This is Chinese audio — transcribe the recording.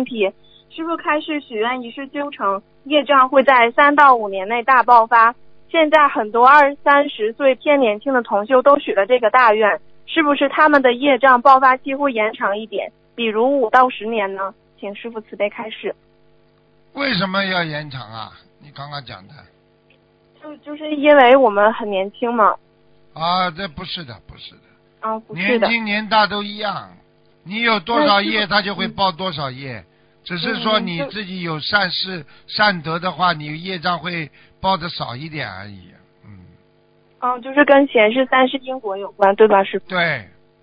题，师父开示许愿一世修成，业障会在3到5年内大爆发。现在很多20-30岁偏年轻的同修都许了这个大愿，是不是他们的业障爆发期会延长一点，比如5到10年呢？请师父慈悲开示。 为什么要延长啊？你刚刚讲的。 就是因为我们很年轻嘛。 啊，这不是的，不是的。 不是的。 年轻年大都一样，你有多少业，他就会报多少业。只是说你自己有善事、善德的话，你业障会报的少一点而已。 就是跟前世3世因果有关，对吧师父？ 对，